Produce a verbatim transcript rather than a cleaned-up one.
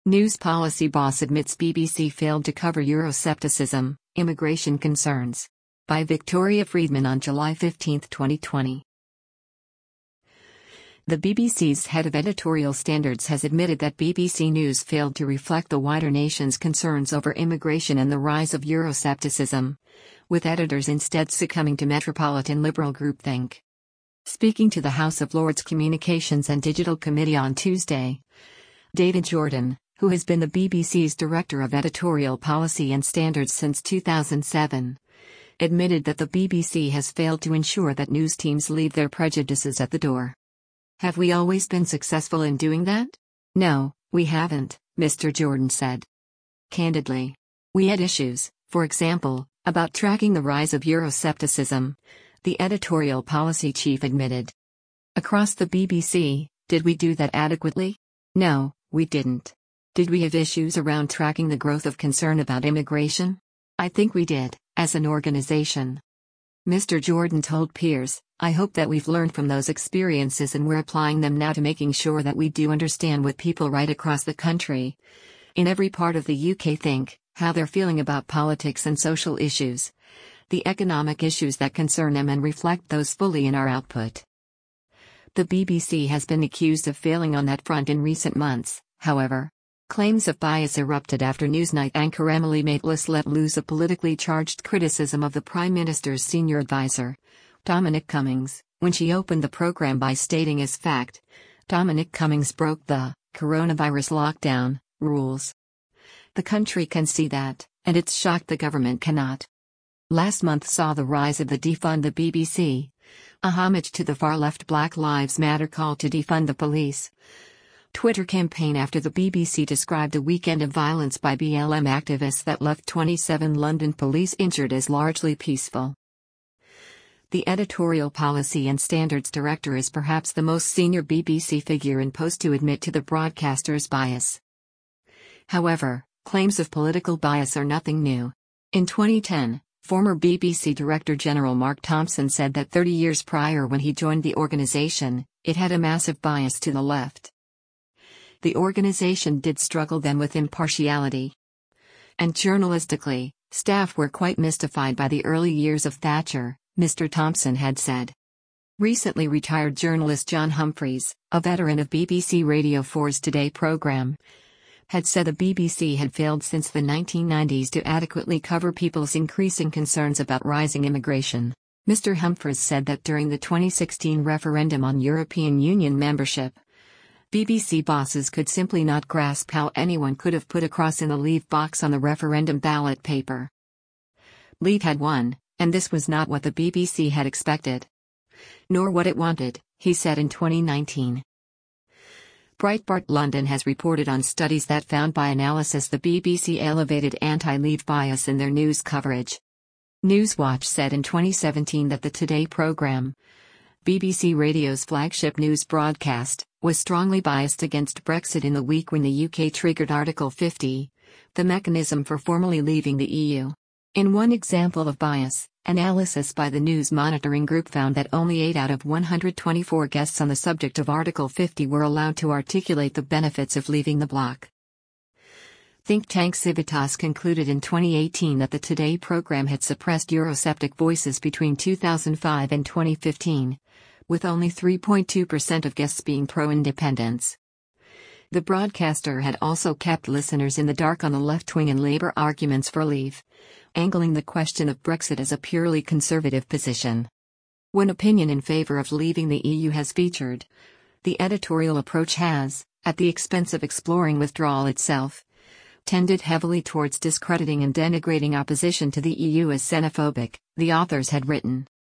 News policy boss admits B B C failed to cover Euroscepticism, immigration concerns. By Victoria Friedman on July fifteenth, twenty twenty. The B B C's head of editorial standards has admitted that B B C News failed to reflect the wider nation's concerns over immigration and the rise of Euroscepticism, with editors instead succumbing to metropolitan liberal groupthink. Speaking to the House of Lords Communications and Digital Committee on Tuesday, David Jordan, who has been the B B C's Director of Editorial Policy and Standards since two thousand seven, admitted that the B B C has failed to ensure that news teams leave their prejudices at the door. Have we always been successful in doing that? No, we haven't, Mister Jordan said. Candidly, we had issues, for example, about tracking the rise of Euroscepticism, the editorial policy chief admitted. Across the B B C, did we do that adequately? No, we didn't. Did we have issues around tracking the growth of concern about immigration? I think we did, as an organization. Mister Jordan told peers, I hope that we've learned from those experiences and we're applying them now to making sure that we do understand what people right across the country, in every part of the U K think, how they're feeling about politics and social issues, the economic issues that concern them, and reflect those fully in our output. The B B C has been accused of failing on that front in recent months, however. Claims of bias erupted after Newsnight anchor Emily Maitlis let loose a politically charged criticism of the Prime Minister's senior advisor, Dominic Cummings, when she opened the program by stating as fact, Dominic Cummings broke the coronavirus lockdown rules. The country can see that, and it's shocked the government cannot. Last month saw the rise of the Defund the B B C, a homage to the far-left Black Lives Matter call to defund the police Twitter campaign after the B B C described a weekend of violence by B L M activists that left twenty-seven London police injured as largely peaceful. The editorial policy and standards director is perhaps the most senior B B C figure in post to admit to the broadcaster's bias. However, claims of political bias are nothing new. In twenty ten, former B B C Director General Mark Thompson said that thirty years prior when he joined the organization, it had a massive bias to the left. The organization did struggle then with impartiality. And journalistically, staff were quite mystified by the early years of Thatcher, Mister Thompson had said. Recently retired journalist John Humphreys, a veteran of B B C Radio four's Today program, had said the B B C had failed since the nineteen nineties to adequately cover people's increasing concerns about rising immigration. Mister Humphreys said that during the twenty sixteen referendum on European Union membership, B B C bosses could simply not grasp how anyone could have put a cross in the Leave box on the referendum ballot paper. Leave had won, and this was not what the B B C had expected. Nor what it wanted, he said in twenty nineteen. Breitbart London has reported on studies that found by analysis the B B C elevated anti-Leave bias in their news coverage. Newswatch said in twenty seventeen that the Today programme, B B C Radio's flagship news broadcast, was strongly biased against Brexit in the week when the U K triggered Article fifty, the mechanism for formally leaving the E U. In one example of bias, analysis by the News Monitoring Group found that only eight out of one hundred twenty-four guests on the subject of Article fifty were allowed to articulate the benefits of leaving the bloc. Think tank Civitas concluded in twenty eighteen that the Today program had suppressed Eurosceptic voices between two thousand five and twenty fifteen, with only three point two percent of guests being pro-independence. The broadcaster had also kept listeners in the dark on the left-wing and Labour arguments for leave, angling the question of Brexit as a purely conservative position. When opinion in favour of leaving the E U has featured, the editorial approach has, at the expense of exploring withdrawal itself, tended heavily towards discrediting and denigrating opposition to the E U as xenophobic, the authors had written.